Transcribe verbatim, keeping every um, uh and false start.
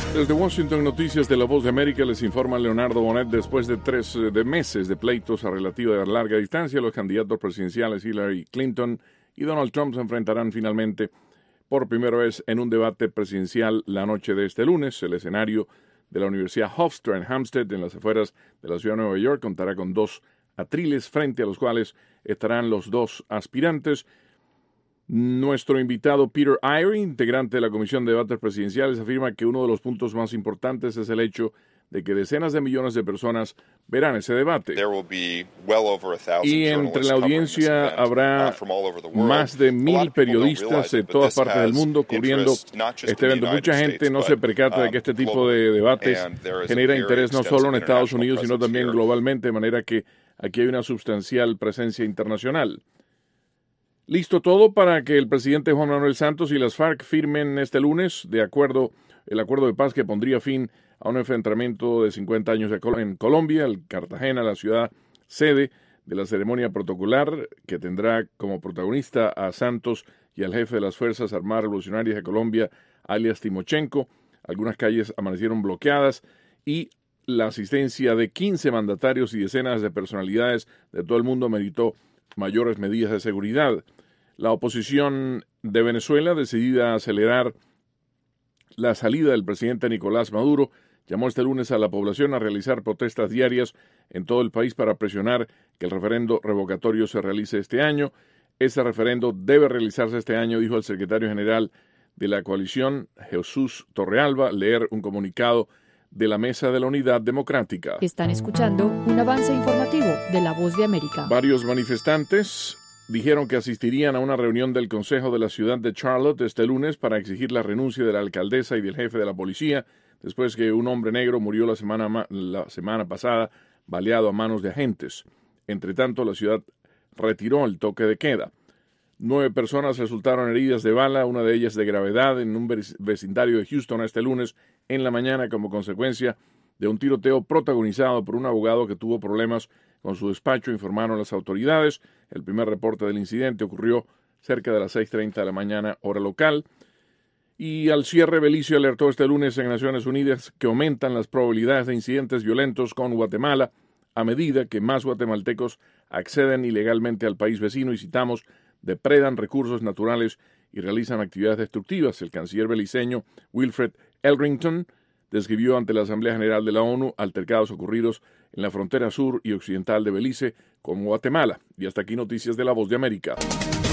Desde Washington, Noticias de La Voz de América, les informa Leonardo Bonet. Después de tres de meses de pleitos a relativa larga distancia, los candidatos presidenciales Hillary Clinton y Donald Trump se enfrentarán finalmente por primera vez en un debate presidencial la noche de este lunes. El escenario de la Universidad Hofstra en Hampstead, en las afueras de la ciudad de Nueva York, contará con dos atriles frente a los cuales estarán los dos aspirantes. Nuestro invitado Peter Eyre, integrante de la Comisión de Debates Presidenciales, afirma que uno de los puntos más importantes es el hecho de que decenas de millones de personas verán ese debate. Y entre la audiencia habrá más de mil periodistas de todas partes del mundo cubriendo este evento. Mucha gente no se percata de que este tipo de debates genera interés no solo en Estados Unidos, sino también globalmente, de manera que aquí hay una sustancial presencia internacional. Listo todo para que el presidente Juan Manuel Santos y las FARC firmen este lunes de acuerdo, el acuerdo de paz que pondría fin a un enfrentamiento de cincuenta años en Colombia, el Cartagena, la ciudad sede de la ceremonia protocolar que tendrá como protagonista a Santos y al jefe de las Fuerzas Armadas Revolucionarias de Colombia, alias Timochenko. Algunas calles amanecieron bloqueadas y la asistencia de quince mandatarios y decenas de personalidades de todo el mundo meritó mayores medidas de seguridad. La oposición de Venezuela, decidida a acelerar la salida del presidente Nicolás Maduro, llamó este lunes a la población a realizar protestas diarias en todo el país para presionar que el referendo revocatorio se realice este año. Ese referendo debe realizarse este año, dijo el secretario general de la coalición, Jesús Torrealba, leer un comunicado de la Mesa de la Unidad Democrática. Están escuchando un avance informativo de La Voz de América. Varios manifestantes dijeron que asistirían a una reunión del Consejo de la ciudad de Charlotte este lunes para exigir la renuncia de la alcaldesa y del jefe de la policía, después que un hombre negro murió la semana, la semana pasada baleado a manos de agentes. Entre tanto, la ciudad retiró el toque de queda. Nueve personas resultaron heridas de bala, una de ellas de gravedad, en un vecindario de Houston este lunes en la mañana como consecuencia de un tiroteo protagonizado por un abogado que tuvo problemas con su despacho, informaron las autoridades. El primer reporte del incidente ocurrió cerca de las seis treinta de la mañana, hora local. Y al cierre, Belice alertó este lunes en Naciones Unidas que aumentan las probabilidades de incidentes violentos con Guatemala a medida que más guatemaltecos acceden ilegalmente al país vecino y, citamos, depredan recursos naturales y realizan actividades destructivas. El canciller beliceño Wilfred Elrington describió ante la Asamblea General de la ONU altercados ocurridos en la frontera sur y occidental de Belice con Guatemala. Y hasta aquí noticias de La Voz de América.